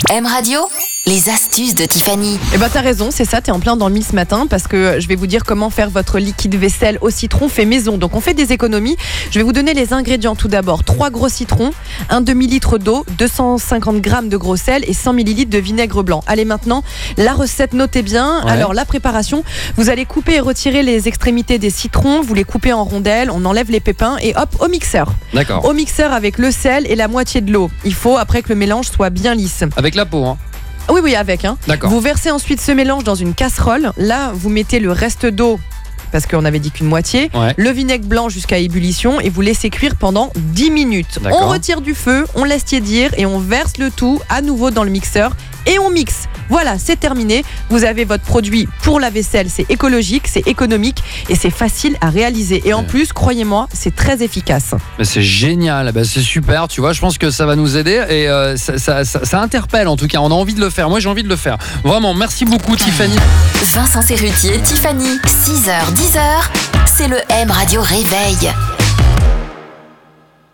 M Radio, les astuces de Tiffany. Eh ben t'as raison, c'est ça, t'es en plein dans le mille ce matin parce que je vais vous dire comment faire votre liquide vaisselle au citron fait maison. Donc on fait des économies. Je vais vous donner les ingrédients tout d'abord. 3 gros citrons, un demi-litre d'eau, 250 grammes de gros sel et 100 millilitres de vinaigre blanc. Allez maintenant, la recette, notez bien. Ouais. Alors la préparation, vous allez couper et retirer les extrémités des citrons, vous les coupez en rondelles, on enlève les pépins et hop, au mixeur. D'accord. Au mixeur avec le sel et la moitié de l'eau. Il faut après que le mélange soit bien lisse. Avec la peau, hein. Oui, avec. D'accord. Vous versez ensuite ce mélange dans une casserole. Là, vous mettez le reste d'eau, parce qu'on avait dit qu'une moitié, Ouais. le vinaigre blanc jusqu'à ébullition et vous laissez cuire pendant 10 minutes. D'accord. On retire du feu, on laisse tiédir et on verse le tout à nouveau dans le mixeur et on mixe. Voilà, c'est terminé. Vous avez votre produit pour la vaisselle. C'est écologique, c'est économique et c'est facile à réaliser. Et en plus, croyez-moi, c'est très efficace. Mais c'est génial, c'est super, tu vois, je pense que ça va nous aider et ça interpelle en tout cas, on a envie de le faire, moi j'ai envie de le faire. Vraiment, merci beaucoup Tiffany. Vincent Serrutier, Tiffany, 6h, 10h, c'est le M Radio Réveil.